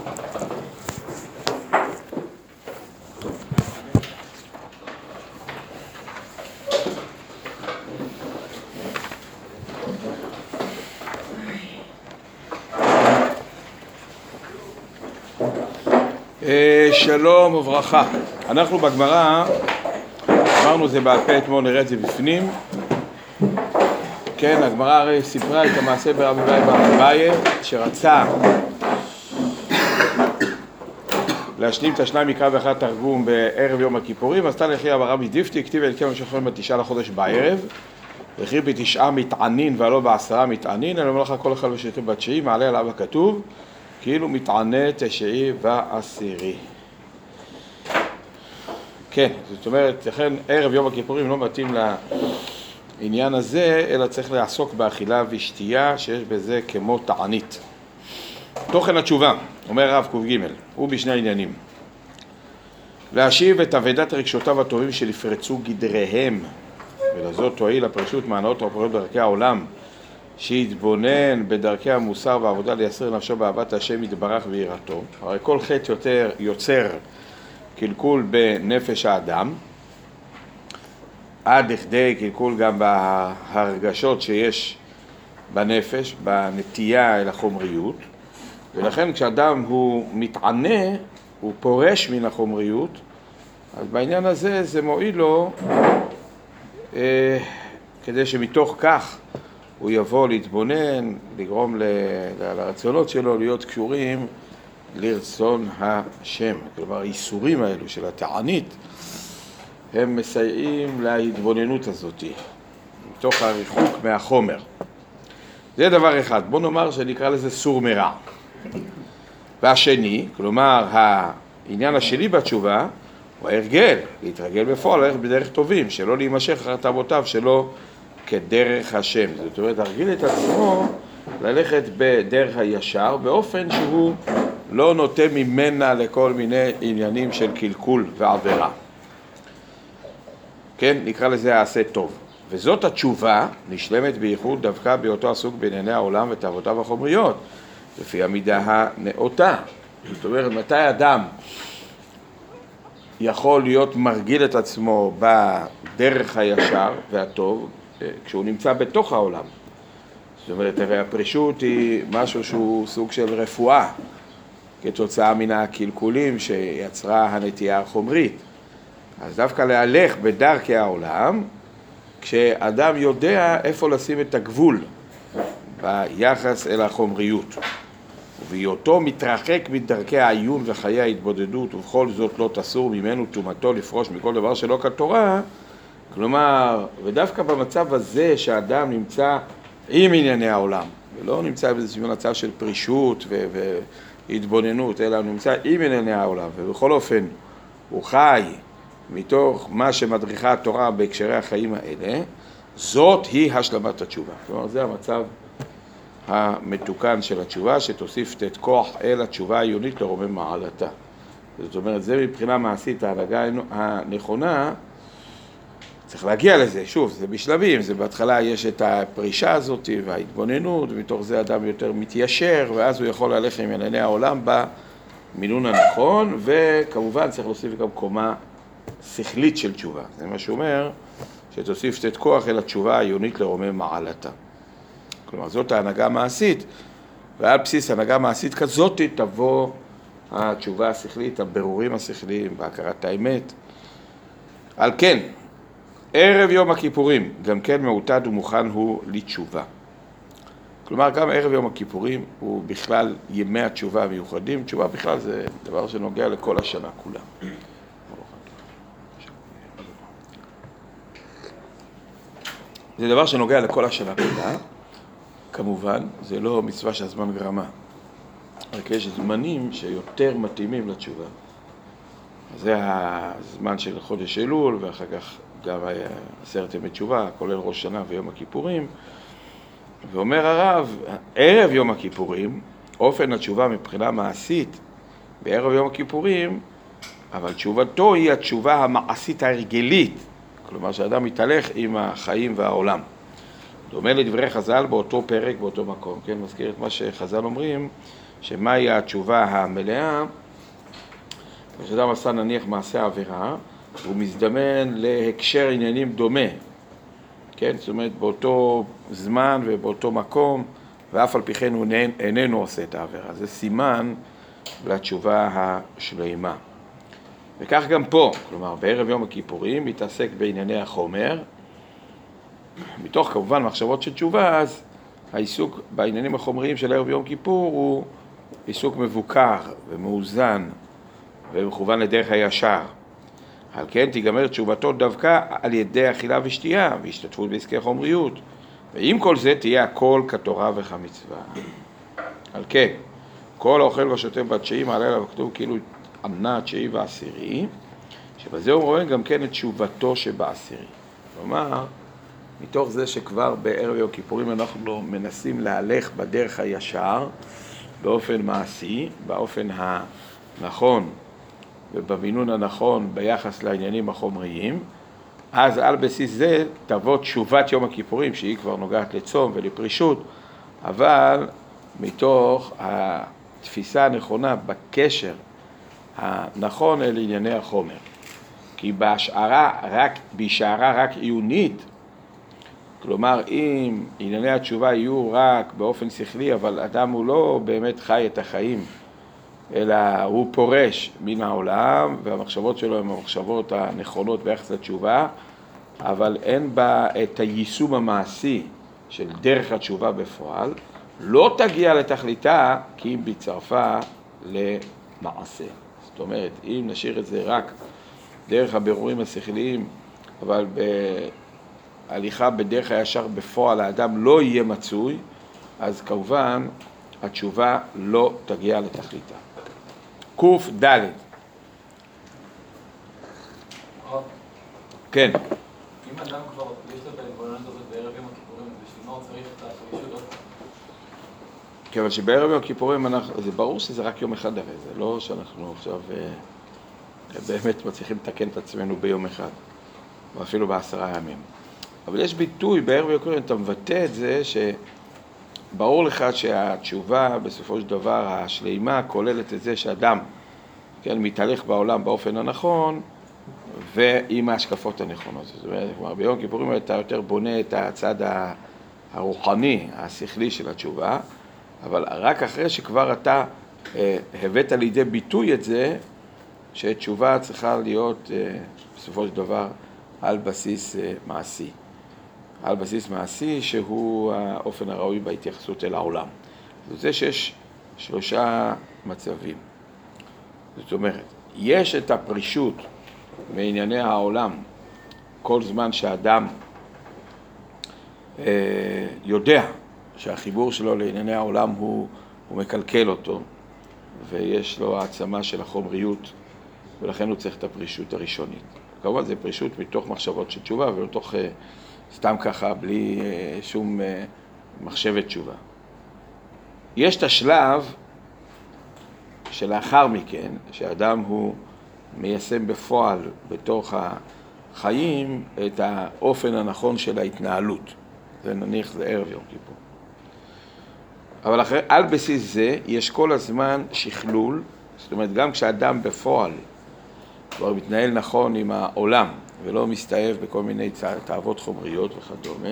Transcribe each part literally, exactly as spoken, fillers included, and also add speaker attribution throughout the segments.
Speaker 1: שלום וברכה. אנחנו בגמרא, אמרנו זה בעל פה, אתמול נראה את זה בפנים. כן, הגמרא הרי סיפרה את המעשה ברבי אביי בר אביי, שרצה להשלים את השניים מקרא ואחד תרגום בערב יום הכיפורים, עשתה לכי ברבי דיפתי, כתיב אל קם שחררים בתשעה לחודש בערב, וכי בתשעה מתענין ולא בעשרה מתענין, אלא מלאכה כל אחד ושתים בתשיעי, מעלה עליו הכתוב, כאילו מתענה תשעי ועשירי. כן, זאת אומרת, לכן ערב יום הכיפורים לא מתאים לעניין הזה, אלא צריך לעסוק באכילה ושתייה שיש בזה כמו תענית. תוכן התשובה, אומר רב ק"ג, הוא בשני העניינים. להשיב את אבדת רגשותיו הטובים שנפרצו גדריהם, ולזאת תועיל הפרשות מהנאות הפוריות בדרכי העולם, שיתבונן בדרכי המוסר והעבודה לייסר נפשו באהבת השם יתברך ויראתו. הרי כל חטא יותר יוצר קלקול בנפש האדם, עד לכדי קלקול גם בהרגשות שיש בנפש, בנטייה אל החומריות, ולכן כשאדם הוא מתענה, הוא פורש מן החומריות, אז בעניין הזה זה מועיל לו אה, כדי שמתוך כך הוא יבוא להתבונן, לגרום ל, לרצונות שלו להיות קשורים לרצון השם. כלומר, האיסורים האלו של התענית, הם מסייעים להתבוננות הזאת, מתוך הריחוק מהחומר. זה דבר אחד. בוא נאמר שנקרא לזה סור מרע. והשני, כלומר, העניין השני בתשובה, הוא ההרגל, להתרגל בפועל, ללכת בדרך טובים, שלא להימשך אחר תאוותיו שלו כדרך השם. זאת אומרת, להרגיל את עצמו ללכת בדרך הישר, באופן שהוא לא נוטה ממנה לכל מיני עניינים של קלקול ועבירה. כן, נקרא לזה העשה טוב. וזאת התשובה נשלמת בייחוד דווקא בהיותו עסוק בענייני העולם ותאוותיו החומריות, לפי המידה הנאותה. זאת אומרת, מתי אדם יכול להיות מרגיל את עצמו בדרך הישר והטוב, כשהוא נמצא בתוך העולם. זאת אומרת, הרי הפרישות היא משהו שהוא סוג של רפואה, כתוצאה מן הקלקולים שיצרה הנטייה החומרית. אז דווקא להלך בדרכי העולם, כשאדם יודע איפה לשים את הגבול ביחס אל החומריות. ובהיותו מתרחק מדרכי העיון וחיי ההתבודדות, ובכל זאת לא תסור ממנו תומתו לפרוש מכל דבר שלא כתורה, כלומר, ודווקא במצב הזה שהאדם נמצא עם ענייני העולם, ולא נמצא באיזשהו מצב של פרישות ו- והתבוננות, אלא נמצא עם ענייני העולם, ובכל אופן הוא חי מתוך מה שמדריכה התורה בהקשרי החיים האלה, זאת היא השלמת התשובה. כלומר, זה המצב המתוקן של התשובה, שתוסיף את כוח אל התשובה העיונית לרומם מעלתה. זאת אומרת, זה מבחינה מעשית ההנהגה הנכונה, צריך להגיע לזה, שוב, זה בשלבים, זה בהתחלה יש את הפרישה הזאת וההתבוננות, ומתוך זה אדם יותר מתיישר, ואז הוא יכול ללכת עם ענייני העולם במינון הנכון, וכמובן צריך להוסיף גם קומה שכלית של תשובה. זה מה שאומר, שתוסיף את כוח אל התשובה העיונית לרומם מעלתה. כלומר, זאת ההנהגה המעשית, ועל בסיס ההנהגה המעשית כזאת תבוא התשובה השכלית, הבירורים השכליים, בהכרת האמת. על כן, ערב יום הכיפורים, גם כן מעוטד ומוכן הוא לתשובה. כלומר, גם ערב יום הכיפורים הוא בכלל ימי התשובה המיוחדים. תשובה בכלל זה דבר שנוגע לכל השנה כולה. זה דבר שנוגע לכל השנה כולה. כמובן, זה לא מצווה שהזמן גרמה. רק יש זמנים שיותר מתאימים לתשובה. זה הזמן של חודש אלול, ואחר כך גם עשרת ימי תשובה, כולל ראש שנה ויום הכיפורים. ואומר הרב, ערב יום הכיפורים, אופן התשובה מבחינה מעשית, בערב יום הכיפורים, אבל תשובתו היא התשובה המעשית ההרגלית, כלומר שאדם מתהלך עם החיים והעולם. דומה לדברי חז"ל באותו פרק, באותו מקום, כן? מזכיר את מה שחז"ל אומרים, שמהי התשובה המלאה? כשאדם עשה נניח מעשה עבירה, הוא מזדמן להקשר עניינים דומה, כן? זאת אומרת, באותו זמן ובאותו מקום, ואף על פי כן הוא איננו עושה את העבירה. זה סימן לתשובה השלמה. וכך גם פה, כלומר, בערב יום הכיפורים מתעסק בענייני החומר, מתוך כמובן מחשבות של תשובה, אז העיסוק בעניינים החומריים של ערב יום כיפור הוא עיסוק מבוקר ומאוזן ומכוון לדרך הישר. על כן תיגמר תשובתו דווקא על ידי אכילה ושתייה והשתתפות בעסקי חומריות. ועם כל זה תהיה הכל כתורה וכמצווה. על כן, כל האוכל והשותה בתשיעי מעלה עליו הכתוב כאילו אמנה התשיעי והעשירי, שבזה הוא רואה גם כן את תשובתו שבעשירי. כלומר, מתוך זה שכבר בערב יום כיפורים אנחנו מנסים להלך בדרך הישר, באופן מעשי, באופן הנכון ובמינון הנכון ביחס לעניינים החומריים, אז על בסיס זה תבוא תשובת יום הכיפורים, שהיא כבר נוגעת לצום ולפרישות, אבל מתוך התפיסה הנכונה בקשר הנכון אל ענייני החומר. כי בהשערה רק, בהשערה רק עיונית, כלומר אם ענייני התשובה יהיו רק באופן שכלי, אבל אדם הוא לא באמת חי את החיים, אלא הוא פורש מן העולם, והמחשבות שלו הן המחשבות הנכונות ביחס לתשובה, אבל אין בה את היישום המעשי של דרך התשובה בפועל, לא תגיע לתכליתה כי אם בצרפה למעשה. זאת אומרת, אם נשאיר את זה רק דרך הבירורים השכליים, אבל בהליכה בדרך הישר בפועל האדם לא יהיה מצוי, אז כמובן התשובה לא תגיע לתכליתה. קוף ד' כן.
Speaker 2: אם אדם כבר יש לו את ההתבוננות הזאת בערב יום הכיפורים, בשביל מה הוא צריך את הפרישות עוד?
Speaker 1: כיוון שבערב יום הכיפורים זה ברור שזה רק יום אחד, הרי זה לא שאנחנו עכשיו באמת מצליחים לתקן את עצמנו ביום אחד, או אפילו בעשרה ימים. אבל יש ביטוי בערב יום הכיפורים, אתה מבטא את זה שברור לך שהתשובה בסופו של דבר השלימה כוללת את זה שאדם כן, מתהלך בעולם באופן הנכון ועם ההשקפות הנכונות. זאת אומרת, כלומר, ביום כיפורים אתה יותר בונה את הצד הרוחני, השכלי של התשובה, אבל רק אחרי שכבר אתה אה, הבאת לידי ביטוי את זה, שתשובה צריכה להיות אה, בסופו של דבר על בסיס אה, מעשי. על בסיס מעשי שהוא האופן הראוי בהתייחסות אל העולם. זה שיש שלושה מצבים. זאת אומרת, יש את הפרישות מענייני העולם כל זמן שאדם אה, יודע שהחיבור שלו לענייני העולם הוא, הוא מקלקל אותו, ויש לו העצמה של החומריות, ולכן הוא צריך את הפרישות הראשונית. כמובן זה פרישות מתוך מחשבות של תשובה, ולא תוך אה, סתם ככה בלי אה, שום אה, מחשבת תשובה. יש את השלב שלאחר מכן, שאדם הוא מיישם בפועל בתוך החיים את האופן הנכון של ההתנהלות. זה נניח זה ערב יום כיפור. אבל אחרי, על בסיס זה יש כל הזמן שכלול, זאת אומרת גם כשאדם בפועל כבר מתנהל נכון עם העולם ולא מסתאב בכל מיני תאוות חומריות וכדומה,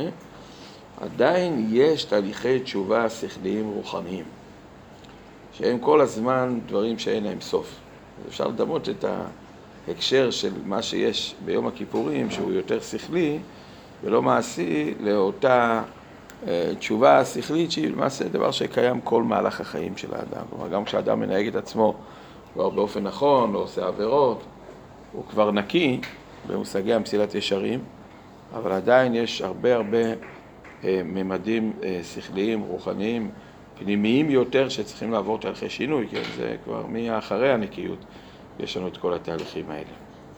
Speaker 1: עדיין יש תהליכי תשובה שכליים רוחניים, שהם כל הזמן דברים שאין להם סוף. אפשר לדמות את ההקשר של מה שיש ביום הכיפורים, שהוא יותר שכלי ולא מעשי, לאותה תשובה שכלית שהיא למעשה דבר שקיים כל מהלך החיים של האדם. כלומר, גם כשאדם מנהג את עצמו כבר באופן נכון, לא עושה עבירות, הוא כבר נקי במושגי המסילת ישרים, אבל עדיין יש הרבה הרבה ממדים שכליים, רוחניים, פנימיים יותר שצריכים לעבור תהליכי שינוי, כי זה כבר מאחרי הנקיות יש לנו את כל התהליכים האלה.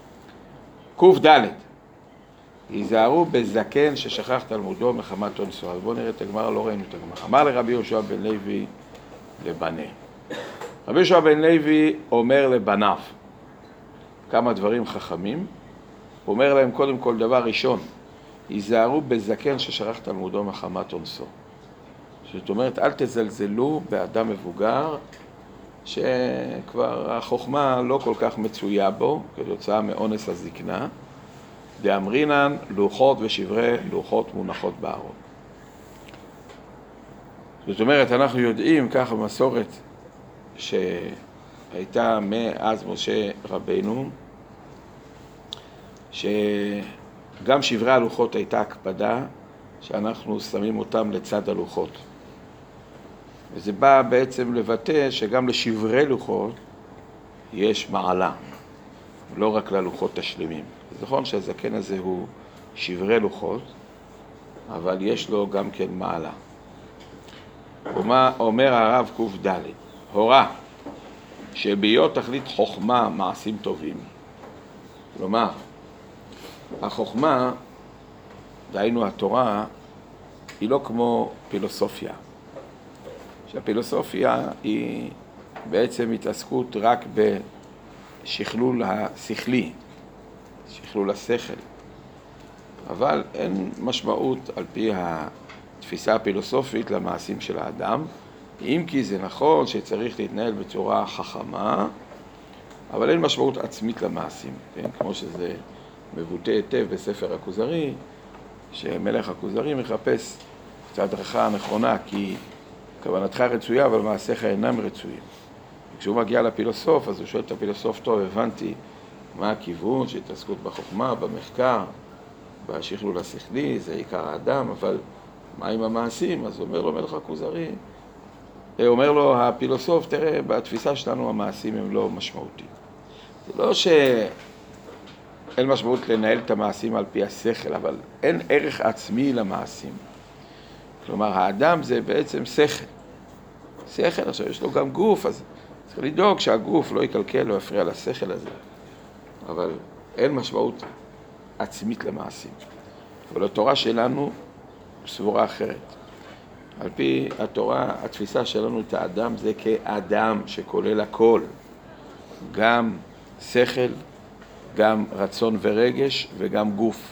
Speaker 1: קוף ד' היזהרו בזקן ששכח תלמודו מחמת אונסו. אז בואו נראה את הגמרא, לא ראינו את הגמרא. אמר לרבי יהושע בן לוי לבנה. רבי יהושע בן לוי אומר לבניו כמה דברים חכמים. הוא אומר להם קודם כל דבר ראשון, היזהרו בזקן ששכח תלמודו מחמת אונסו. זאת אומרת, אל תזלזלו באדם מבוגר, שכבר החוכמה לא כל כך מצויה בו, כתוצאה מאונס הזקנה. דאמרינן לוחות ושברי לוחות מונחות בארון. זאת אומרת, אנחנו יודעים ככה במסורת שהייתה מאז משה רבנו, שגם שברי הלוחות הייתה הקפדה שאנחנו שמים אותם לצד הלוחות. וזה בא בעצם לבטא שגם לשברי לוחות יש מעלה, לא רק ללוחות השלמים. אז נכון שהזקן הזה הוא שברי לוחות, אבל יש לו גם כן מעלה. אומר הרב ק"ד, הורה שבהיות תכלית חוכמה מעשים טובים. כלומר, החוכמה, דהיינו התורה, היא לא כמו פילוסופיה. שהפילוסופיה היא בעצם התעסקות רק בשכלול השכלי, שכלול השכל. אבל אין משמעות על פי התפיסה הפילוסופית למעשים של האדם, אם כי זה נכון שצריך להתנהל בצורה חכמה, אבל אין משמעות עצמית למעשים, כן? כמו שזה מבוטא היטב בספר הכוזרי, שמלך הכוזרי מחפש את ההדרכה הנכונה, כי כוונתך רצויה, אבל מעשיך אינם רצויים. כשהוא מגיע לפילוסוף, אז הוא שואל את הפילוסוף, טוב, הבנתי מה הכיוון, שהתעסקות בחוכמה, במחקר, בשכלול השכלי, זה עיקר האדם, אבל מה עם המעשים? אז אומר לו מלך הכוזרי, אומר לו הפילוסוף, תראה, בתפיסה שלנו המעשים הם לא משמעותיים. זה לא שאין משמעות לנהל את המעשים על פי השכל, אבל אין ערך עצמי למעשים. כלומר, האדם זה בעצם שכל. שכל, עכשיו יש לו גם גוף, אז צריך לדאוג שהגוף לא יקלקל, לא יפריע לשכל הזה. אבל אין משמעות עצמית למעשים. אבל התורה שלנו סבורה אחרת. על פי התורה, התפיסה שלנו את האדם זה כאדם שכולל הכל. גם שכל, גם רצון ורגש וגם גוף.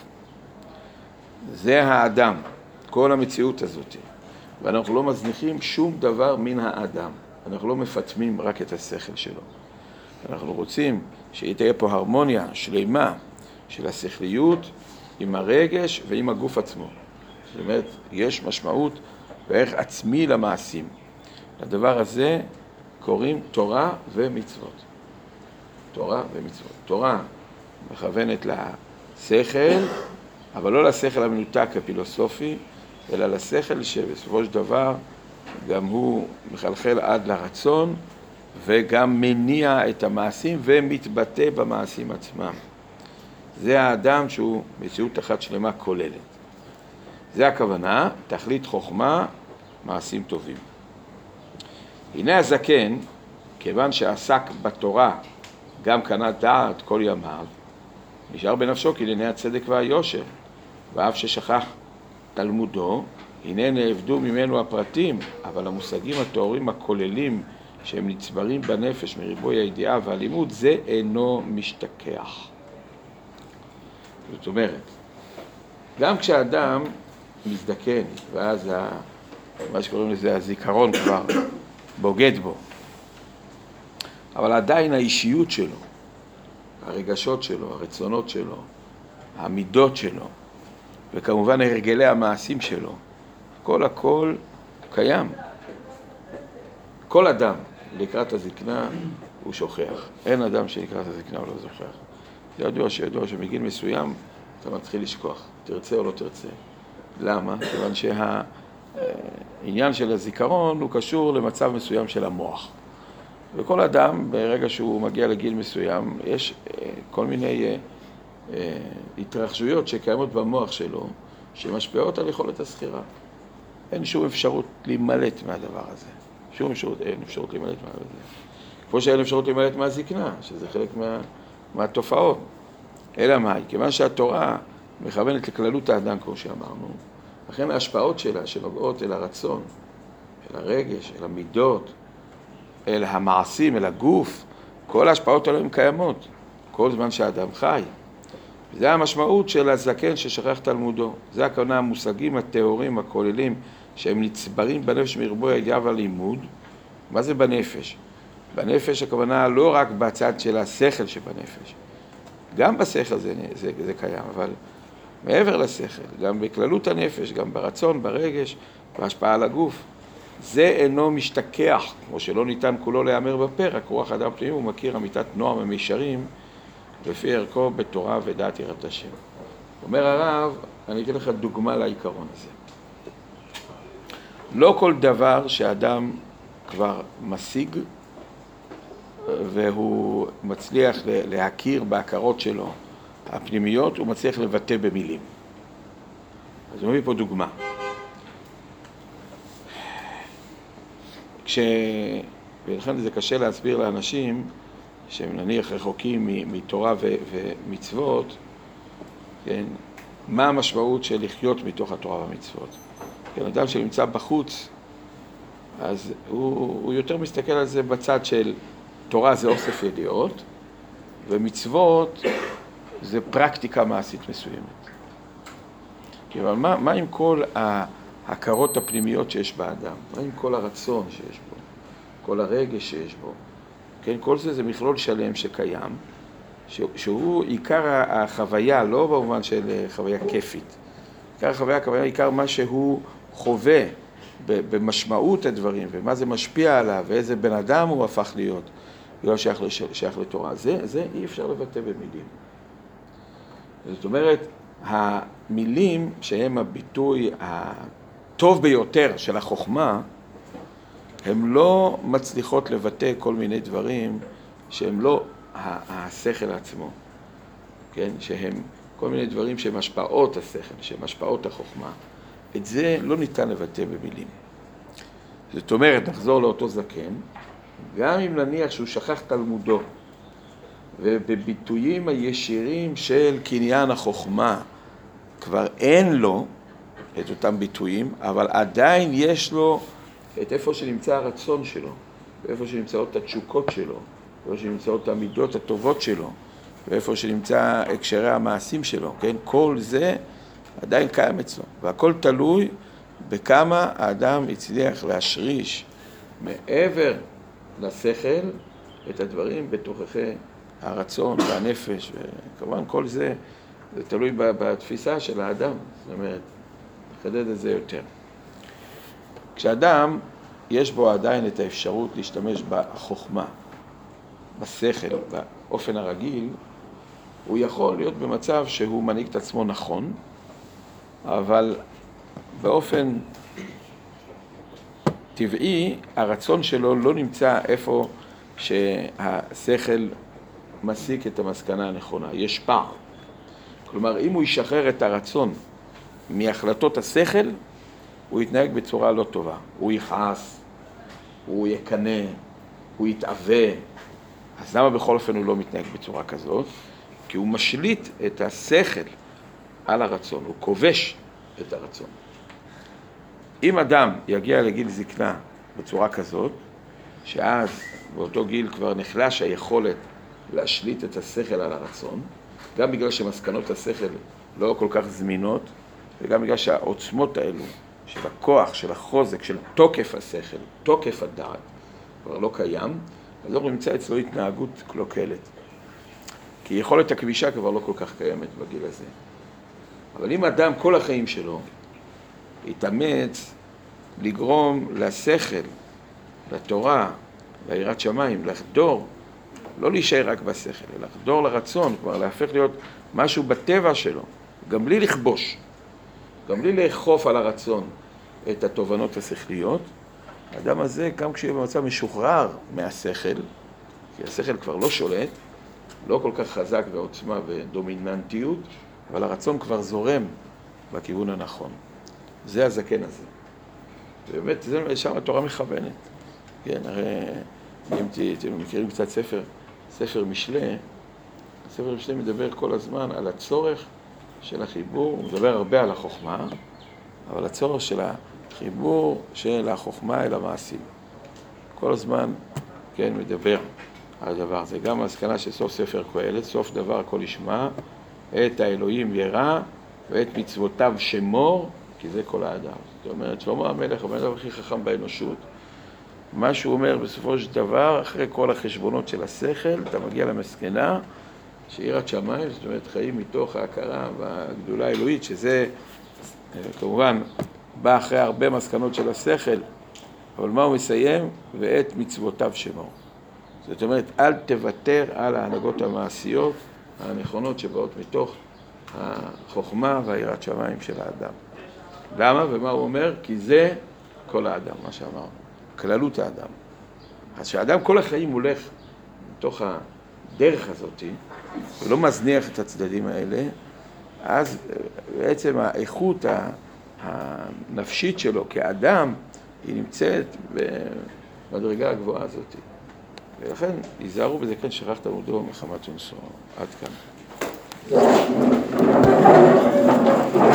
Speaker 1: זה האדם, כל המציאות הזאת. ואנחנו לא מזניחים שום דבר מן האדם. אנחנו לא מפתמים רק את השכל שלו. אנחנו רוצים שתהיה פה הרמוניה שלמה של השכליות עם הרגש ועם הגוף עצמו. זאת אומרת, יש משמעות וערך עצמי למעשים. לדבר הזה קוראים תורה ומצוות. תורה ומצוות. תורה מכוונת לשכל, אבל לא לשכל המנותק הפילוסופי, אלא לשכל שבסופו של דבר גם הוא מחלחל עד לרצון, וגם מניע את המעשים ומתבטא במעשים עצמם. זה האדם שהוא מציאות אחת שלמה כוללת. זה הכוונה, תכלית חוכמה, מעשים טובים. הנה הזקן, כיוון שעסק בתורה, גם קנה דעת כל ימיו, נשאר בנפשו כענייני הצדק והיושר, ואף ששכח תלמודו, הנה נאבדו ממנו הפרטים, אבל המושגים התיאוריים הכוללים שהם נצברים בנפש מריבוי הידיעה והלימוד, זה אינו משתכח. זאת אומרת, גם כשאדם מזדקן, ואז ה... מה שקוראים לזה הזיכרון כבר בוגד בו, אבל עדיין האישיות שלו, הרגשות שלו, הרצונות שלו, המידות שלו, וכמובן הרגלי המעשים שלו, כל הכל קיים. כל אדם לקראת הזקנה הוא שוכח. אין אדם שלקראת הזקנה הוא לא זוכח. זה ידוע שידוע שמגיל מסוים אתה מתחיל לשכוח, תרצה או לא תרצה. למה? כיוון שהעניין של הזיכרון הוא קשור למצב מסוים של המוח. וכל אדם, ברגע שהוא מגיע לגיל מסוים, יש כל מיני התרחשויות שקיימות במוח שלו, שמשפיעות על יכולת הסחירה. אין שום אפשרות להימלט מהדבר הזה. שום אפשרות, אין אפשרות להימלט מהדבר הזה. כמו שאין אפשרות להימלט מהזקנה, שזה חלק מה, מהתופעות. אלא מה? כיוון שהתורה מכוונת לכללות האדם, כמו שאמרנו, לכן ההשפעות שלה שנוגעות אל הרצון, אל הרגש, אל המידות, אל המעשים, אל הגוף, כל ההשפעות האלה הן קיימות, כל זמן שהאדם חי. זה המשמעות של הזקן ששכח תלמודו. זה הכוונה המושגים התיאוריים הכוללים שהם נצברים בנפש מרבוי הידיעה והלימוד. מה זה בנפש? בנפש הכוונה לא רק בצד של השכל שבנפש. גם בשכל זה, זה, זה קיים, אבל מעבר לשכל, גם בכללות הנפש, גם ברצון, ברגש, בהשפעה על הגוף. זה אינו משתכח, כמו שלא ניתן כולו להיאמר בפרק, רוח אדם פנימי הוא מכיר אמיתת נועם ומישרים, לפי ערכו בתורה ודעת יראת השם. אומר הרב, אני אתן לך דוגמה לעיקרון הזה. לא כל דבר שאדם כבר משיג, והוא מצליח להכיר בהכרות שלו הפנימיות, הוא מצליח לבטא במילים. אז הוא מביא פה דוגמה. כש... ולכן זה קשה להסביר לאנשים שהם נניח רחוקים מתורה ו... ומצוות, כן? מה המשמעות של לחיות מתוך התורה והמצוות. כן, אדם שנמצא בחוץ, אז הוא, הוא יותר מסתכל על זה בצד של תורה זה אוסף ידיעות, ומצוות זה פרקטיקה מעשית מסוימת. אבל מה, מה עם כל ההכרות הפנימיות שיש באדם? מה עם כל הרצון שיש בו? כל הרגש שיש בו? כן, כל זה זה מכלול שלם שקיים, שהוא עיקר החוויה, לא במובן של חוויה כיפית. עיקר החוויה, הכוונה, עיקר מה שהוא חווה במשמעות הדברים, ומה זה משפיע עליו, ואיזה בן אדם הוא הפך להיות, בגלל שייך, שייך לתורה. זה, זה אי אפשר לבטא במילים. זאת אומרת, המילים שהם הביטוי הטוב ביותר של החוכמה, הן לא מצליחות לבטא כל מיני דברים שהם לא השכל עצמו, כן? שהם כל מיני דברים שהם השפעות השכל, שהם השפעות החוכמה. את זה לא ניתן לבטא במילים. זאת אומרת, נחזור לאותו זקן, גם אם נניח שהוא שכח תלמודו, ובביטויים הישירים של קניין החוכמה, כבר אין לו את אותם ביטויים, אבל עדיין יש לו את איפה שנמצא הרצון שלו, ואיפה שנמצאות התשוקות שלו, ואיפה שנמצאות המידות הטובות שלו, ואיפה שנמצא הקשרי המעשים שלו, כן? כל זה עדיין קיים אצלו, והכל תלוי בכמה האדם הצליח להשריש מעבר לשכל את הדברים בתוככי הרצון והנפש, וכמובן כל זה, זה תלוי בתפיסה של האדם, זאת אומרת, נחדד את זה יותר. כשאדם יש בו עדיין את האפשרות להשתמש בחוכמה, בשכל, באופן הרגיל, הוא יכול להיות במצב שהוא מנהיג את עצמו נכון, אבל באופן טבעי, הרצון שלו לא נמצא איפה שהשכל מסיק את המסקנה הנכונה. יש פער. כלומר, אם הוא ישחרר את הרצון מהחלטות השכל, הוא יתנהג בצורה לא טובה. הוא יכעס, הוא יקנה, הוא יתאווה. אז למה בכל אופן הוא לא מתנהג בצורה כזאת? כי הוא משליט את השכל על הרצון, הוא כובש את הרצון. אם אדם יגיע לגיל זקנה בצורה כזאת, שאז באותו גיל כבר נחלש היכולת להשליט את השכל על הרצון, גם בגלל שמסקנות השכל לא כל כך זמינות, וגם בגלל שהעוצמות האלו, של הכוח, של החוזק, של תוקף השכל, תוקף הדעת, כבר לא קיים, אז הוא נמצא אצלו התנהגות קלוקלת. כי יכולת הכבישה כבר לא כל כך קיימת בגיל הזה. אבל אם אדם כל החיים שלו יתאמץ לגרום לשכל, לתורה, ליראת שמיים, לחדור, לא להישאר רק בשכל, אלא לחדור לרצון, כבר להפך להיות משהו בטבע שלו, גם בלי לכבוש, גם בלי לאכוף על הרצון את התובנות השכליות, האדם הזה, גם כשיהיה במצב משוחרר מהשכל, כי השכל כבר לא שולט, לא כל כך חזק ועוצמה ודומיננטיות, אבל הרצון כבר זורם בכיוון הנכון. זה הזקן הזה. ובאמת, זה שם התורה מכוונת. כן, הרי אם אתם מכירים קצת ספר, ספר משלי, הספר משלי מדבר כל הזמן על הצורך של החיבור, הוא מדבר הרבה על החוכמה, אבל הצורך של החיבור של החוכמה אל המעשים. כל הזמן, כן, מדבר על הדבר הזה. גם המסקנה של סוף ספר קהלת, סוף דבר הכל ישמע, את האלוהים ירא ואת מצוותיו שמור, כי זה כל האדם. זאת אומרת, שלמה המלך הוא המלך הכי חכם באנושות. מה שהוא אומר בסופו של דבר, אחרי כל החשבונות של השכל, אתה מגיע למסקנה שיראת שמיים, זאת אומרת, חיים מתוך ההכרה והגדולה האלוהית, שזה כמובן בא אחרי הרבה מסקנות של השכל, אבל מה הוא מסיים? ואת מצוותיו שמור. זאת אומרת, אל תוותר על ההנהגות המעשיות הנכונות שבאות מתוך החוכמה והיראת שמיים של האדם. למה? ומה הוא אומר? כי זה כל האדם, מה שאמרנו, כללות האדם. אז שהאדם כל החיים הולך מתוך הדרך הזאת, ולא מזניח את הצדדים האלה, אז בעצם האיכות הנפשית שלו כאדם, היא נמצאת במדרגה הגבוהה הזאת. ולכן, ייזהרו בזה כן שכחת עמודו מחמת ומסור. עד כאן.